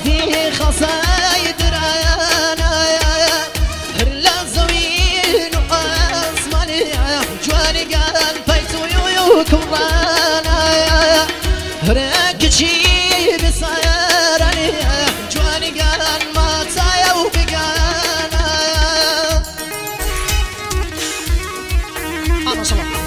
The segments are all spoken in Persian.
في خصايد رانا هر لازوين واسماني جواني قال بيتو يوكم رانا هركشي بسيراني جواني قال ما تايا وبقانا ما شاء الله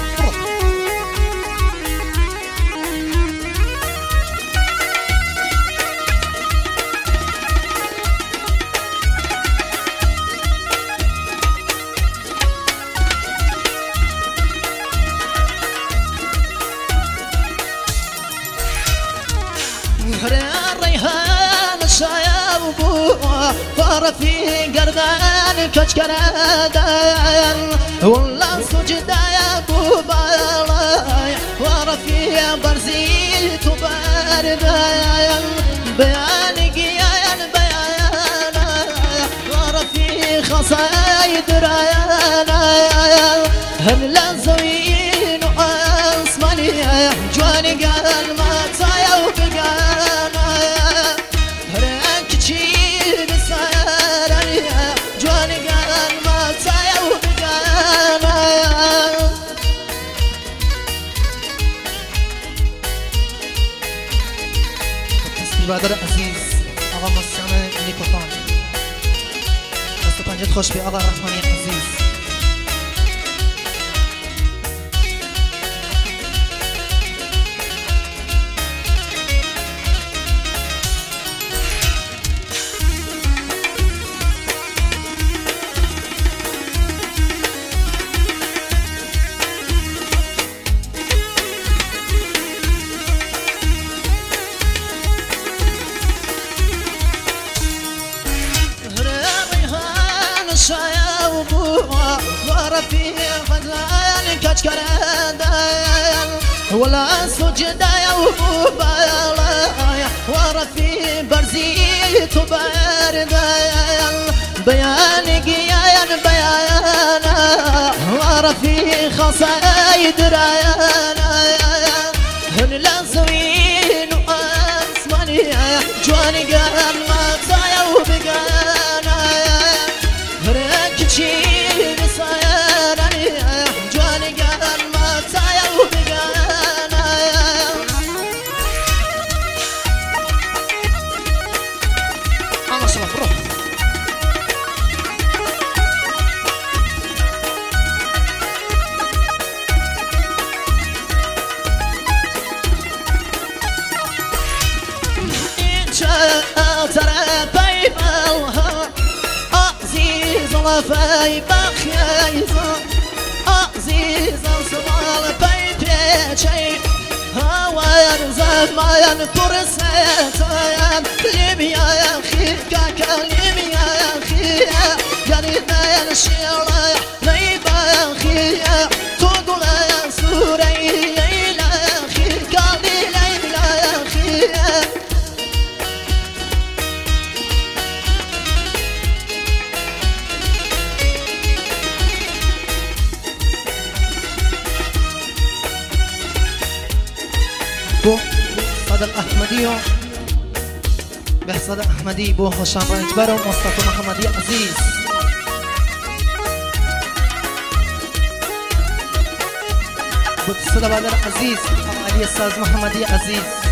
الريحان الشايب فار في قردان كشكردان والله سجدا يا ابو بالاي فار في برزيت وبردان بيانك يا بيان فار في خصايد رايانا هل لازوين واسماني جواني قال ما تايا وبقانا هركشي بسيراني جواني قال ما تايا وبقانا بدر عزیز آقا مستمع نیکوفان دست پنجت خوش به آقا رحمانی عزیز في فزان كشكردان ولا سجدا يا وبالاي ورا في برزيت وبردان بيانك يا بيانا ورا في خصايد رايانا هن لازوين واسماني جواني قال ما تايا وبقانا هركشي ترى بيمالها عزيز الفاي بخيزة عزيز الصوال بيبيتشي هوا ينزل ما ينطر سيتايا لميا يا خير كاكا لميا يا خير قريبا يا الشيرا ليبا يا خير تقول يا سوري ليلى يا خير قالي ليلى يا خير بو صدق أحمدي بحصد أحمدي بو هشام رنجبر ومصطفى محمدي عزيز بتصدق بدر عزيز علي الساز محمدي عزيز